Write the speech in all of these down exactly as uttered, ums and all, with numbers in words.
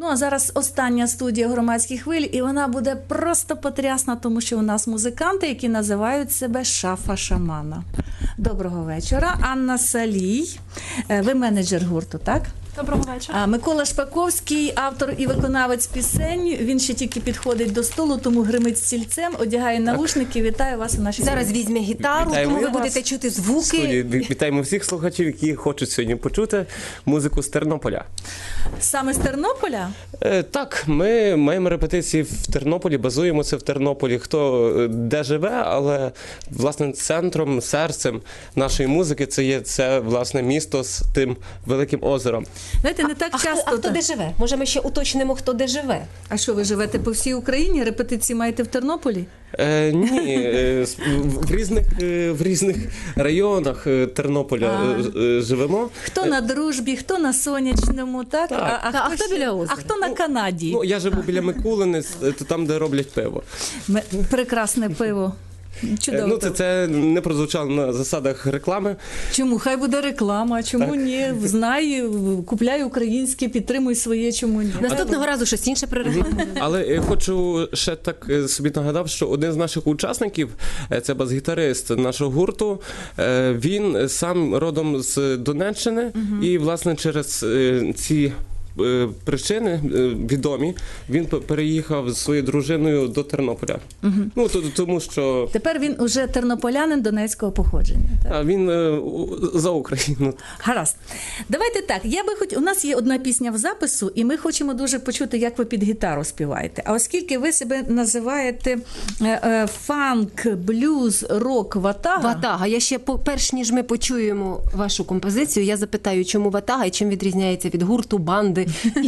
Ну, а зараз остання студія «Громадських хвиль», і вона буде просто потрясна, тому що у нас музиканти, які називають себе «Шафа шамана». Доброго вечора. Анна Салій, ви менеджер гурту, так? Доброго вечора. Микола Шпаковський, автор і виконавець пісень. Він ще тільки підходить до столу, тому гримить стільцем, одягає навушники. Вітаю вас у нашій Зараз візьме гітару, Вітаємо тому ви вас. будете чути звуки. Студії. Вітаємо всіх слухачів, які хочуть сьогодні почути музику з Тернополя. Саме з Тернополя? Е, так, ми маємо репетиції в Тернополі, базуємося в Тернополі. Хто е, де живе, але власне центром, серцем нашої музики це є це власне місто з тим великим озером. Знаєте, не так а, часто. а хто де живе? Може, ми ще уточнимо, хто де живе? А що, ви живете по всій Україні? Репетиції маєте в Тернополі? Е, ні, е, в, в, різних, е, в різних районах е, Тернополя е, е, живемо. Хто на Дружбі, хто на Сонячному, так? Так. А, а, Та, а хто хто ще? біля озера? А хто на Канаді? Ну, я живу біля Микулини, то там, де роблять пиво. Ме- Прекрасне пиво. Чудово. Е, ну, це, це не прозвучало на засадах реклами. Чому? Хай буде реклама, чому Так. ні? Знай, купляй українське, підтримуй своє, чому ні? Наступного разу щось інше прирекламуємо. Але е, хочу ще так е, собі нагадав, що один з наших учасників, е, це бас-гітарист нашого гурту, е, він сам родом з Донеччини, і, власне, через е, ці е, причини е, відомі, він п- переїхав з своєю дружиною до Тернополя. Ну, то- тому що Тепер він уже тернополянин донецького походження. Так? а, він е, у- за Україну. Гаразд. Давайте так. Я би хоч у нас є одна пісня в запису, і ми хочемо дуже почути, як ви під гітару співаєте. А оскільки ви себе називаєте е, е, фанк, блюз, рок, ватага. Ватага. Я ще, по- перш ніж ми почуємо вашу композицію, я запитаю, чому ватага і чим відрізняється від гурту, банди і,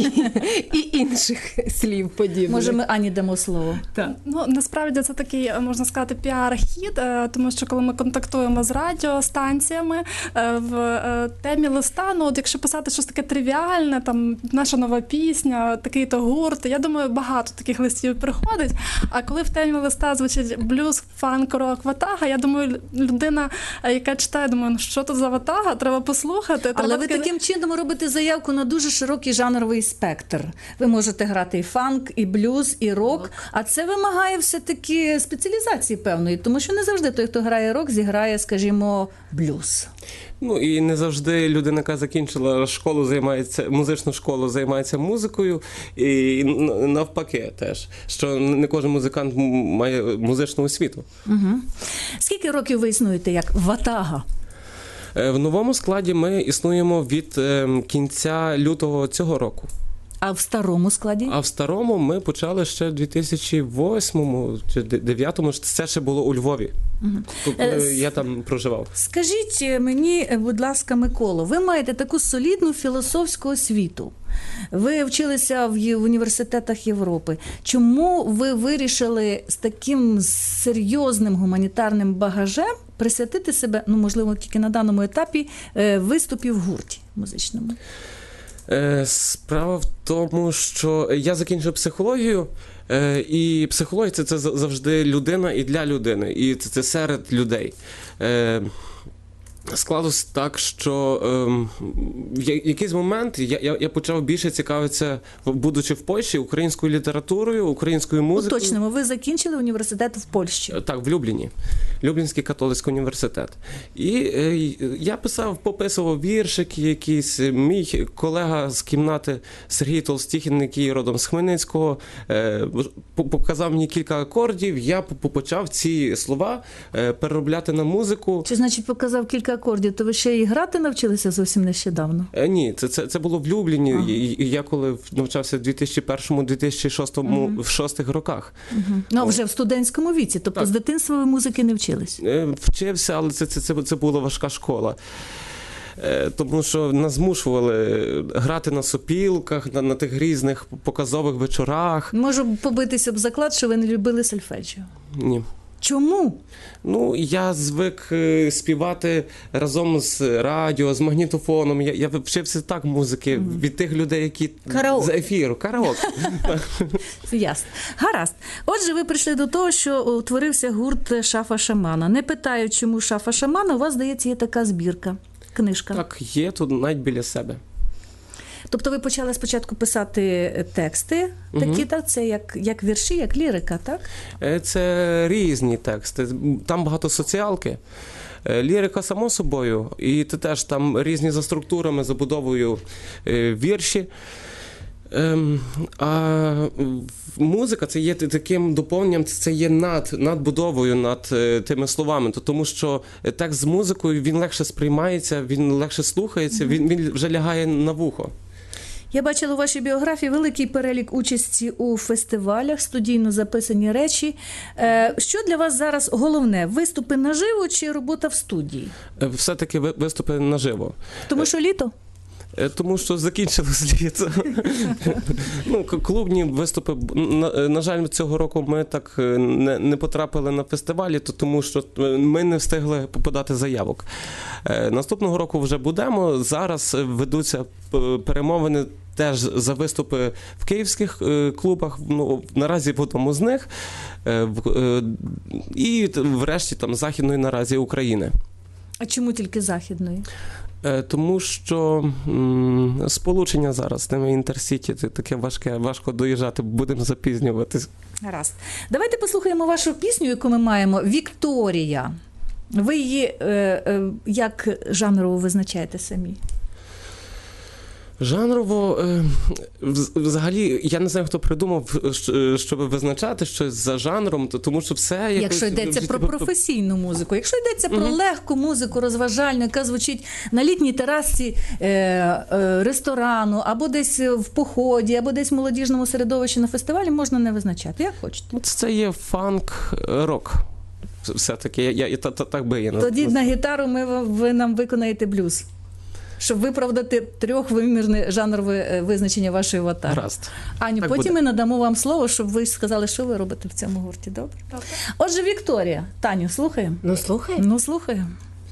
і інших слів подібних. Може, ми Ані дамо слово. Так. Ну, насправді це такий, можна сказати, піар-хід, е, тому що коли ми контактуємо з радіостанціями е, в е, темі листа, ну, от якщо писати щось таке тривіальне, там, наша нова пісня, такий-то гурт, я думаю, багато таких листів приходить, а коли в темі листа звучить блюз, фанк, рок, ватага, я думаю, людина, е, яка читає, думає, ну, що тут за ватага, треба послухати. Але треба ви таки- таким чином робите заявку на дуже широкий жанровий спектр. Ви можете грати і фанк, і блюз, і рок, а це вимагає все-таки спеціалізації певної, тому що не завжди той, хто грає рок, зіграє, скажімо, блюз. Ну і не завжди людина, яка закінчила школу, займається музичну школу, займається музикою, і навпаки теж, що не кожен музикант м- має музичну освіту. Угу. Скільки років ви існуєте як ватага? Е, В новому складі ми існуємо від е, кінця лютого цього року. А в старому складі? А в старому ми почали ще в дві тисячі восьмому чи дев'ятому, це ще було у Львові. Коли Е, с- я там проживав. Скажіть мені, будь ласка, Миколо, ви маєте таку солідну філософську освіту. Ви вчилися в є- в університетах Європи. Чому ви вирішили з таким серйозним гуманітарним багажем присвятити себе, ну, можливо, тільки на даному етапі, е, виступі в гурті музичному? Е, Справа в тому, що я закінчив психологію, е, і психологія це, це завжди людина і для людини, і це, це серед людей. Е, Склалось так, що ем, в я- якийсь момент я, я, я почав більше цікавитися, в- будучи в Польщі, українською літературою, українською музикою. Уточнимо, ви закінчили університет в Польщі. Так, в Любліні. Люблінський католицький університет. І е, я писав, пописував віршики якісь. Мій колега з кімнати Сергій Толстіхін, який родом з Хмельницького, е, по- показав мені кілька акордів, я по- почав ці слова е, переробляти на музику. Чи, значить, показав кілька акордів, то ви ще і грати навчилися зовсім нещодавно? Е, Ні, це, це, це було в Любліні. Ага. І, і я коли навчався в дві тисячі першому - дві тисячі шостому в шостих роках. Ну, а вже в студентському віці, тобто Так. з дитинства ви музики не вчились? Е, Вчився, але це, це, це, це була важка школа. Е, Тому що нас змушували грати на сопілках, на, на тих різних показових вечорах. Можу побитися об заклад, що ви не любили сольфеджіо. Ні. Чому? Ну, я звик е, співати разом з радіо, з магнітофоном. Я, я вчився так музики від тих людей, які Караоке. з ефіру. Караоке. Ясно. Гаразд. Отже, ви прийшли до того, що утворився гурт «Шафа шамана». Не питаю, чому «Шафа шамана», у вас, здається, є така збірка, книжка. Так, є тут навіть біля себе. Тобто ви почали спочатку писати тексти, такі, угу. так? Це як, як вірші, як лірика, так? Це різні тексти. Там багато соціалки. Лірика, само собою, і ти теж там різні за структурами, забудовою вірші. А музика – це є таким доповненням, це є над, надбудовою над тими словами, тому що текст з музикою, він легше сприймається, він легше слухається, він, він вже лягає на вухо. Я бачила у вашій біографії великий перелік участі у фестивалях, студійно записані речі. Що для вас зараз головне? Виступи наживо чи робота в студії? Все-таки виступи наживо. Тому що літо? Тому що закінчилось літо. Ну, клубні виступи, на, на жаль, цього року ми так не, не потрапили на фестивалі, то тому що ми не встигли подати заявок. Наступного року вже будемо. Зараз ведуться перемовини теж за виступи в київських клубах, ну, наразі в одному з них, і врешті там західної наразі України. А чому тільки західної? Тому що м, сполучення зараз з тими інтерсіті таке важке, важко доїжджати, будемо запізнюватись. Гаразд. Давайте послухаємо вашу пісню, яку ми маємо, «Вікторія». Ви її е, е, як жанрово визначаєте самі? Жанрово, взагалі, я не знаю, хто придумав, щоб визначати щось за жанром, тому що все... Якось... Якщо йдеться про професійну музику, якщо йдеться про угу. легку музику, розважальну, яка звучить на літній терасі е, е, ресторану, або десь в поході, або десь в молодіжному середовищі на фестивалі, можна не визначати, як хочете. Це є фанк-рок. Все-таки, я, я, я, так би є. Тоді на гітару ми, ви нам виконаєте блюз. Щоб виправдати трьохвимірне жанрове визначення вашої ватаги. Гаразд. Аню, так потім буде. ми надамо вам слово, щоб ви сказали, що ви робите в цьому гурті. Добре? Добре. Отже, Вікторія. Таню, слухаємо? Ну, слухаємо. Ну, слухаємо.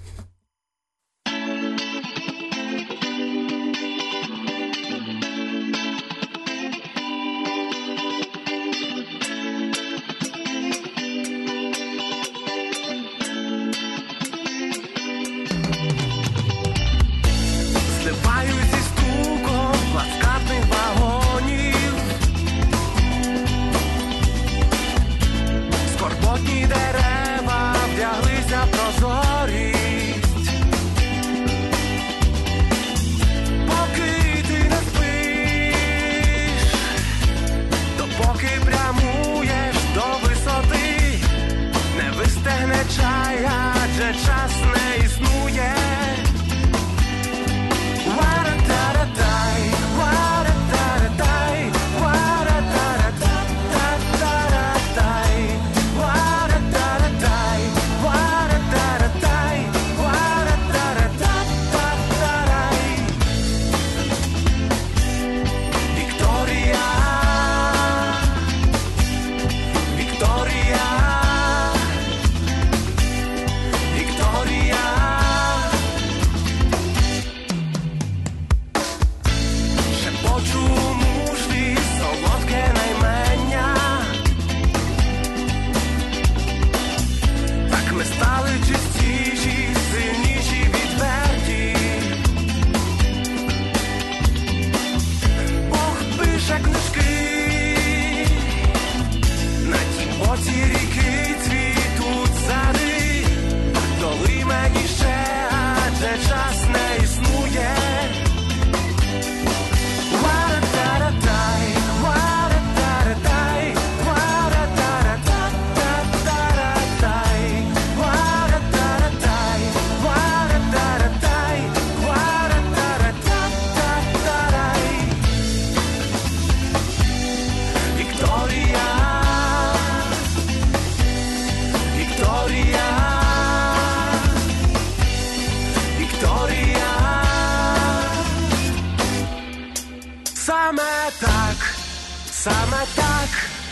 Саме так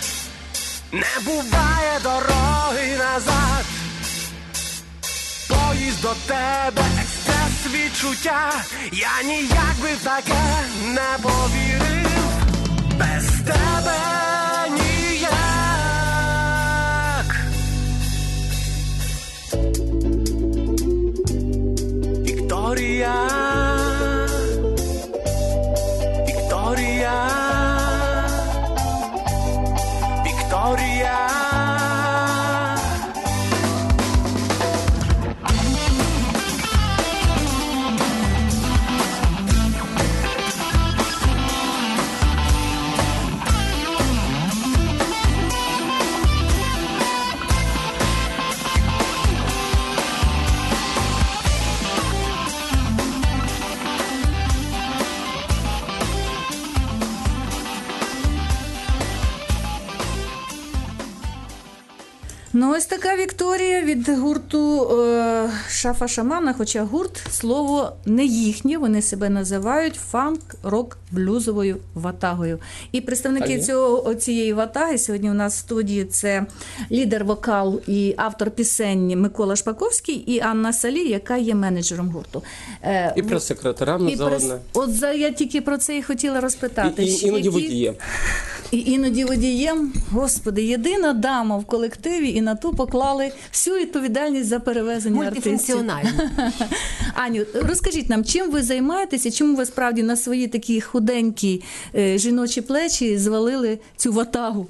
не буває дороги назад. Поїзд до тебе, експрес відчуття. Я ніяк би в таке не повірив. Без тебе ніяк. Вікторія, Ну, ось така Вікторія від гурту е, Шафа Шамана, хоча гурт, слово не їхнє, вони себе називають фанк-рок-блюзовою ватагою. І представники Так, цього, цієї ватаги сьогодні у нас в студії це лідер вокал і автор пісень Микола Шпаковський і Анна Салі, яка є менеджером гурту. Е, І прес-секретарем і прес... заодне. От за, я тільки про це і хотіла розпитати. І, і, іноді Які- водієм. І іноді водієм, господи, єдина дама в колективі, і на ту поклали всю відповідальність за перевезення артистів. Мультифункціонально. Аню, розкажіть нам, чим ви займаєтеся, чому ви справді на свої такі худенькі е, жіночі плечі звалили цю ватагу?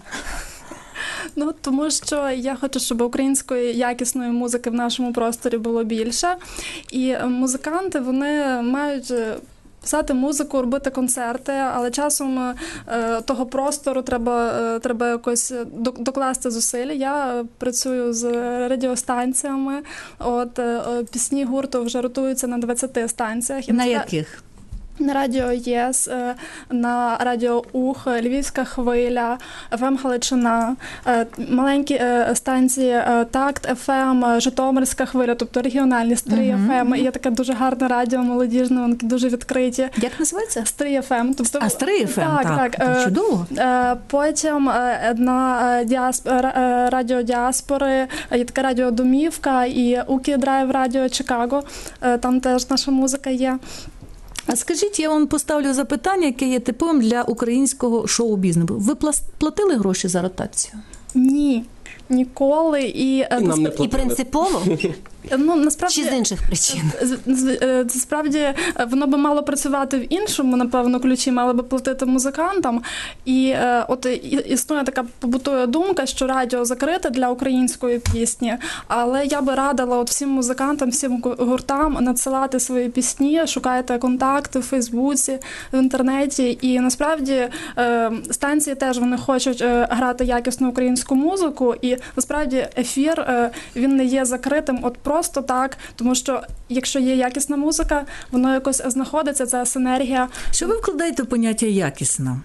Ну, тому що я хочу, щоб української якісної музики в нашому просторі було більше. І е, музиканти, вони мають е, писати музику, робити концерти, але часом е, того простору треба, е, треба якось док- докласти зусиль. Я е, працюю з радіостанціями. От е, е, пісні гурту вже ротуються на двадцяти станціях. І На насправді- яких? На радіо ЄС, е, на радіо Ух, Львівська хвиля, еф ем Галичина, е, маленькі е, станції е, Такт, еф ем, е, Житомирська хвиля, тобто регіональні Стрий еф ем. І є таке дуже гарне радіо, молодіжне, вони дуже відкриті. Як називається? Стрий еф ем. Тобто, А, Стрий еф ем, так, так. так. е, Чудово. Е, Потім е, на е, діасп... е, е, радіо Діаспори, е, є таке радіо Домівка і Укі Драйв радіо Чикаго. Е, Там теж наша музика є. А скажіть, я вам поставлю запитання, яке є типовим для українського шоу-бізнесу. Ви плас- платили гроші за ротацію? Ні, ніколи. І, е, І нам не насп- І платили. принципово, ну, насправді, чи з інших причин? з- з- е, це справді е, воно би мало працювати в іншому, напевно, ключі, мали би платити музикантам. І е, от і- існує така побутує думка, що радіо закрите для української пісні, але я би радила от всім музикантам, всім гу- гуртам надсилати свої пісні, шукайте контакти в Фейсбуці, в інтернеті. І насправді е, станції теж вони хочуть е, грати якісну українську музику, і насправді ефір е, він не є закритим от просто так, тому що якщо є якісна музика, воно якось знаходиться, ця синергія. Що ви вкладаєте в поняття якісна?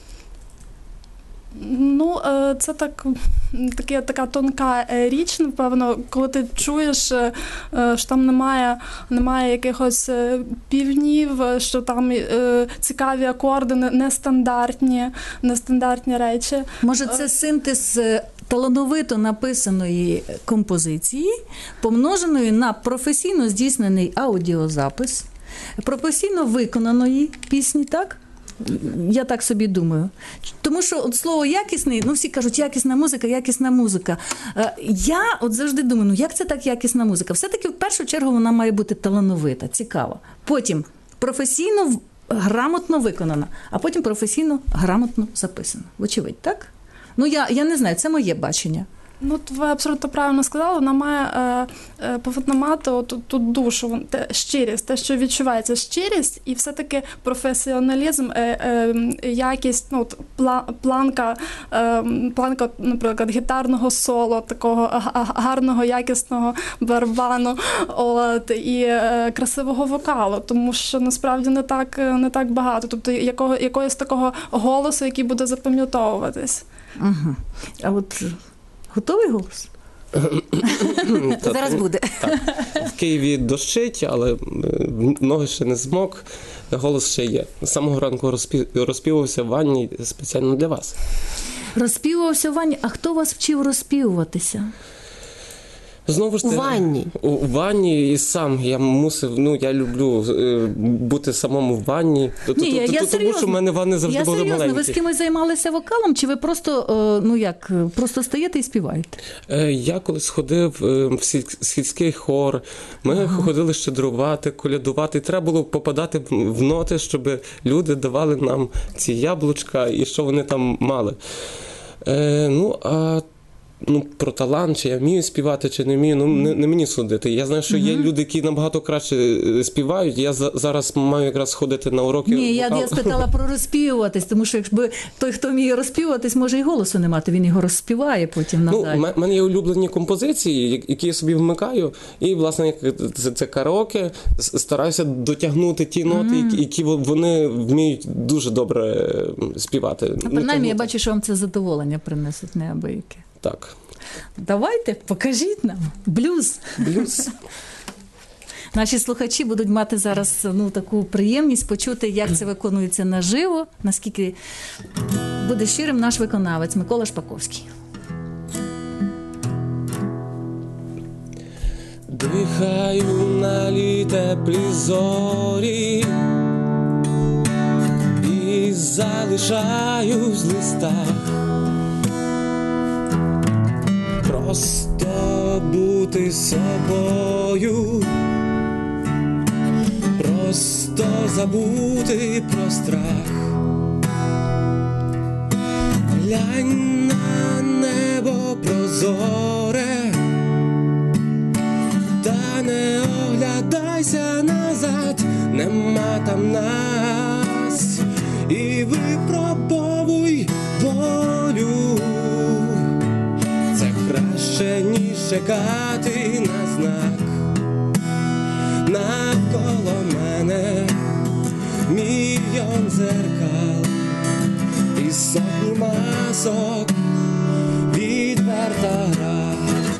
Ну, е, це так, таке, така тонка е, річ, напевно, коли ти чуєш, е, е, що там немає, немає якихось е, півнів, е, що там е, цікаві акорди, не- нестандартні, нестандартні речі. Може, це синтез е, талановито написаної композиції, помноженої на професійно здійснений аудіозапис, професійно виконаної пісні, так? Я так собі думаю. Тому що от слово якісний, ну всі кажуть, якісна музика, якісна музика. Е, Я от завжди думаю, ну як це так якісна музика? Все-таки в першу чергу вона має бути талановита, цікава. Потім професійно, в- грамотно виконана, а потім професійно, грамотно записана. Вочевидь, так? Ну я, я не знаю, це моє бачення. Ну, от ви абсолютно правильно сказали, вона має е, е, повинна мати от, ту душу, вон- те, щирість, те, що відчувається щирість, і все-таки професіоналізм, е, е, якість, ну, от, пла, планка, е, планка, от, наприклад, гітарного соло, такого га- га- гарного, якісного барабану, от, і е, красивого вокалу, тому що насправді не так, не так багато, тобто якого, якогось такого голосу, який буде запам'ятовуватись. Угу. А от е, готовий голос? Та, Зараз ну, буде. Так. В Києві дощить, але е, ноги ще не змок, голос ще є. З самого ранку розпі- розпівався в ванні спеціально для вас. Розпівувався в ванні. А хто вас вчив розпівуватися? Знову ж У це- ванні? У, у ванні і сам я мусив, ну я люблю е, бути самому в ванні. Т- Ні, т- я, т- я Тому серйозно. що в мене ванни завжди я були серйозно. Ви з маленькі. кимось займалися вокалом, чи ви просто, е, ну як, е, просто стаєте і співаєте? Е, Я колись ходив е, в сіль- сільський хор, ми ходили щедрувати, колядувати. І треба було попадати в в ноти, щоб люди давали нам ці яблучка і що вони там мали. Е, ну, а ну, про талант, чи я вмію співати, чи не вмію, ну не, не мені судити. Я знаю, що є люди, які набагато краще е, співають. Я за, зараз маю якраз ходити на уроки. Ні, я, вокалу. я спитала про розпівуватись, тому що якби той, хто вміє розпівуватись, може і голосу не мати, він його розспіває потім Ну, надалі. в мене є улюблені композиції, я- які я собі вмикаю, і, власне, як це, це караоке, с- стараюся дотягнути ті ноти, які, які вони вміють дуже добре е, співати. А Ну, принаймні, я тягнути. бачу, що вам це задоволення принесуть неабияке. Так. Давайте, покажіть нам блюз. Блюз. Наші слухачі будуть мати зараз ну, таку приємність почути, як це виконується наживо, наскільки буде щирим наш виконавець Микола Шпаковський. Дихаю на літеплі зорі і залишаюсь в листах. Просто бути собою, просто забути про страх. Глянь на небо прозоре, та не оглядайся назад, нема там нас, і випробовуй волю. Це краще, ніж чекати на знак. Навколо мене мільйон дзеркал і сотні масок, відверта гра.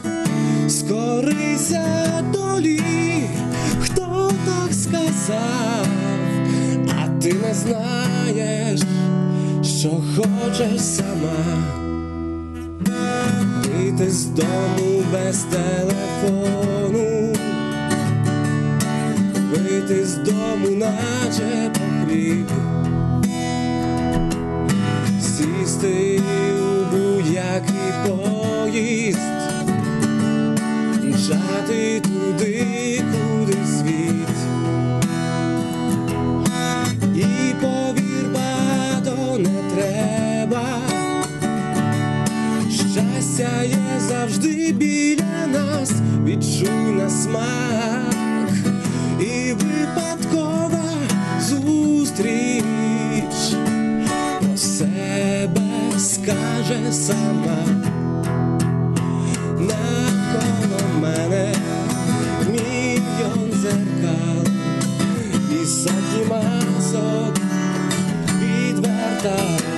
Скорися долі, хто так сказав, а ти не знаєш, що хочеш сама. Вийти з дому без телефону, вийти з дому, наче по хліб, сісти у будь-який поїзд, мчати туди, куди світ. І повір, багато не треба, щастя є завжди біля нас, відчуй на смак. І випадкова зустріч про себе скаже сама. Навколо мене мільйон дзеркал і сотні масок, відверта.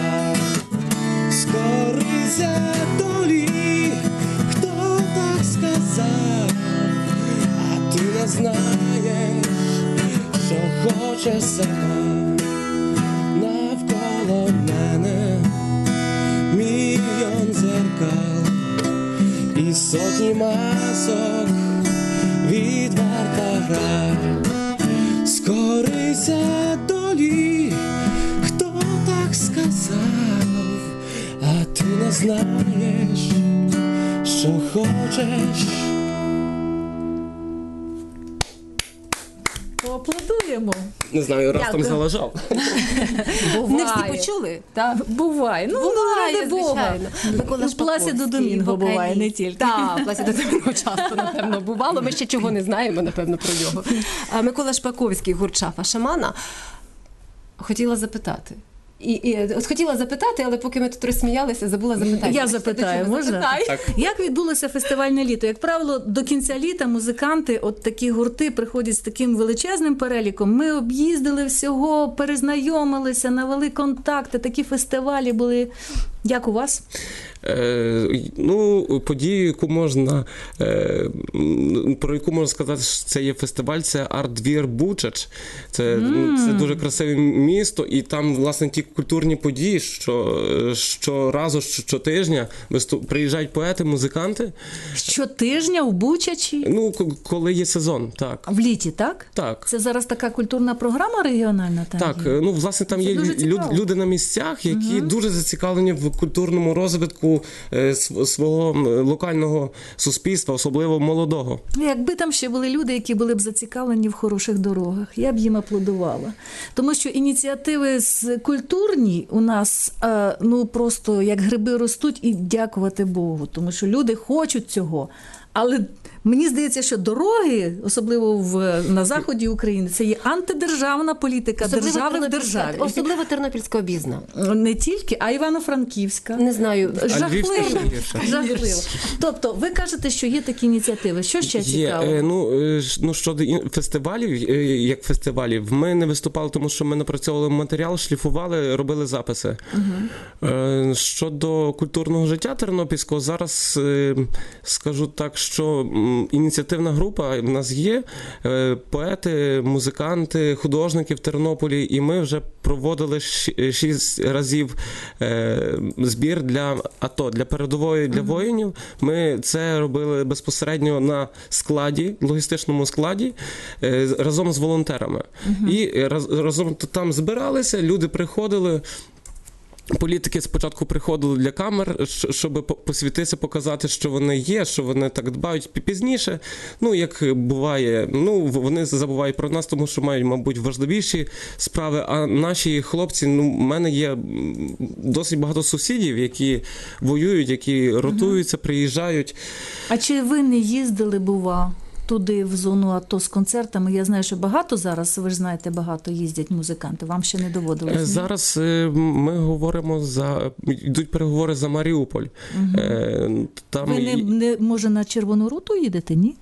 Скорися долі, хто так сказав, а ти не знаєш, що хочеш сама. Навколо мене мільйон дзеркал і сотні масок, відверта гра. Скорися долі, хто так сказав, а ти не знаєш, що хочеш. Поаплодуємо. Не знаю, раптом Дякую. залежав. Не всі почули? Так. Буває. Ну, Буває, ради Бога. звичайно. Микола І в Пласі до Шпаковський, Домінго буває, вокаліст. не тільки. Так, Пласі до Домінго часто, напевно, бувало. Ми ще чого не знаємо, напевно, про нього. А Микола Шпаковський, гурт «Шафа шамана». Хотіла запитати. І, і от хотіла запитати, але поки ми тут розсміялися, забула запитати. Я До запитаю, чого? можна? Запитай. Так. Як відбулося фестивальне літо? Як правило, до кінця літа музиканти, от такі гурти, приходять з таким величезним переліком. Ми об'їздили всього, перезнайомилися, навели контакти, такі фестивалі були. Як у вас? Е, ну, подію, яку можна, е, про яку можна сказати, що це є фестиваль, це арт-двір Бучач. Це, mm. це дуже красиве місто, і там, власне, ті культурні події, що щоразу, щотижня виступ, приїжджають поети, музиканти. Щотижня в Бучачі? Ну, к- коли є сезон, так. В літі, так? Так. Це зараз така культурна програма регіональна? Там Так, є? ну, власне, там Це є дуже лю- цікаво. люди на місцях, які uh-huh. дуже зацікавлені в культурному розвитку е, св- свого м, локального суспільства, особливо молодого. Якби там ще були люди, які були б зацікавлені в хороших дорогах, я б їм аплодувала. Тому що ініціативи з культурні у нас е, ну просто як гриби ростуть, і дякувати Богу. Тому що люди хочуть цього. Але мені здається, що дороги, особливо в, на заході України, це є антидержавна політика держави в державі. Особливо тернопільська обізна. Не тільки, а Івано-Франківська. Не знаю. Жахливо. Львівська ще гірше. Жахливо. Тобто, ви кажете, що є такі ініціативи. Що ще Є, цікаво? е, ну, е, ж- ну, щодо ін- фестивалів, е, як фестивалів, ми не виступали, тому що ми напрацьовували матеріал, шліфували, робили записи. Е, Щодо культурного життя тернопільського, зараз е, скажу так, що м, ініціативна група в нас є, е, поети, музиканти, художники в Тернополі, і ми вже проводили щ- шість разів е, збір для АТО, для передової, для воїнів. Ми це робили безпосередньо на складі, логістичному складі, е, з- разом з волонтерами. І раз- разом там збиралися, люди приходили. Політики спочатку приходили для камер, щ- щоб по- посвітитися, показати, що вони є, що вони так дбають. Пі- Пізніше, ну, як буває, ну, в- вони забувають про нас, тому що мають, мабуть, важливіші справи. А наші хлопці, ну, в мене є м, досить багато сусідів, які воюють, які ротуються, приїжджають. А чи ви не їздили, бува, туди, в зону АТО з концертами? Я знаю, що багато зараз, ви ж знаєте, багато їздять музиканти. Вам ще не доводилось? Е, ні? Зараз е, ми говоримо за... Йдуть переговори за Маріуполь. Е, Там... Ви не, не, може, на Червону Руту їдете, ні?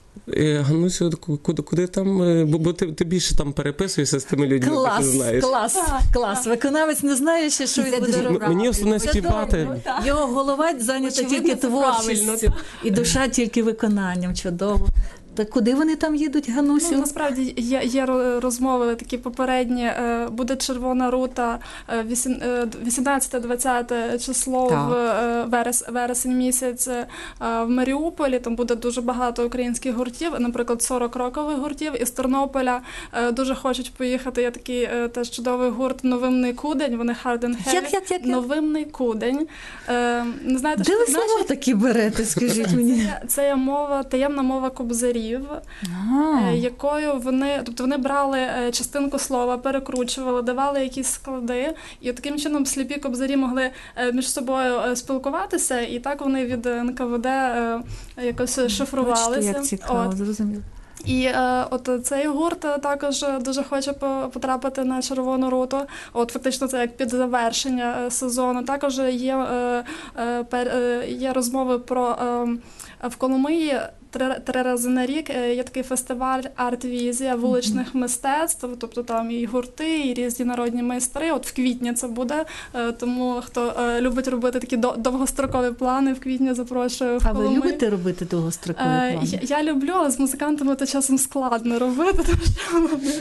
Е, Ганусю, куди, куди там? е, Бо, бо ти, ти більше там переписуєшся з тими людьми, які ти Клас, знаєш. клас, клас. Виконавець не знає ще, що він буде М- робити. Мені основне співати. Його голова зайнята Очевидно, тільки це творчістю, правильно. і душа тільки виконанням. Чудово. Так куди вони там їдуть, Ганусю? Ну, насправді є, є ро- розмови такі попередні. е, Буде Червона рута е, вісім- е, вісімнадцяте-двадцяте число Так. в е, верес, вересень місяць е, в Маріуполі. Там буде дуже багато українських гуртів, наприклад, сорок рокових гуртів. Із Тернополя е, дуже хочуть поїхати. Є такий е, теж чудовий гурт «Новимний кудень». Вони hard and heavy. Як, як, як, як? «Новимний кудень». Е, Не знаєте, Де що ви це слова значить? такі берете, скажіть мені? Це, це є мова, таємна мова кобзарів. Ага. Е, якою вони, тобто вони брали е, частинку слова, перекручували, давали якісь склади, і таким чином сліпі кобзарі могли е, між собою е, спілкуватися, і так вони від ен ка ве де е, якось шифрувалися. Бачите, як цікаво, От. зрозуміло. І е, от цей гурт е, також дуже хоче по- потрапити на Червону руту. От фактично це як під завершення е, сезону. Також є, е, е, пер, е, є розмови про е, в Коломиї. Три, три рази на рік е, є такий фестиваль арт-візія вуличних мистецтв, тобто там і гурти, і різні народні майстри. От в квітні це буде, е, тому хто е, любить робити такі до- довгострокові плани, в квітні запрошую в А ви Коломию. любите робити довгострокові Е, плани? я, я люблю, але з музикантами то часом складно робити, тому що вони,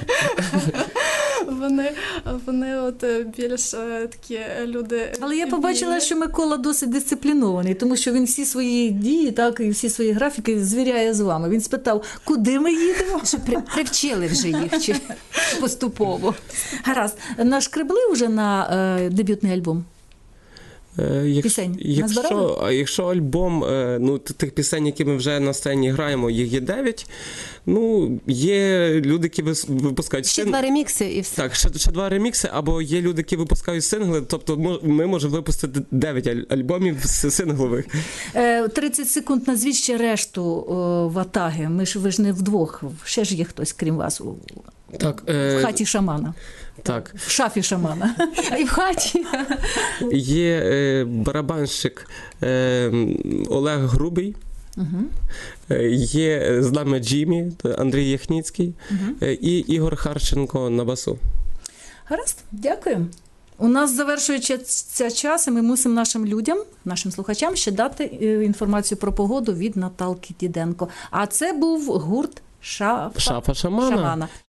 вони, вони от е, більш е, такі люди. Але я побачила, вільні. що Микола досить дисциплінований, тому що він всі свої дії, так, і всі свої графіки звіряє з вами. Він спитав, куди ми їдемо? Що при, привчили вже їх чи поступово. Гаразд, нашкребли вже на е, дебютний альбом? Е, якщо, Пісень якщо, назбирали? а якщо альбом, е, ну, т- тих пісень, які ми вже на сцені граємо, їх є дев'ять. Ну, є люди, які вис- випускають Ще син- два ремікси і все. Так, ще, ще два ремікси, або є люди, які випускають сингли, тобто мо- ми можемо випустити дев'ять аль- альбомів с- синглових. Е, тридцять секунд назвіть ще решту о, ватаги. Ми ж, ви ж не вдвох, ще ж є хтось, крім вас, у, Так, в е, хаті шамана, так. в шафі шамана. І в хаті. Є е, барабанщик е, Олег Грубий. Е, Є з нами Джиммі, Андрій Яхніцький, е, і Ігор Харченко на басу. Гаразд, дякую. У нас завершується час, і ми мусимо нашим людям, нашим слухачам ще дати е, інформацію про погоду від Наталки Діденко. А це був гурт Шафа, Шафа шамана. шамана.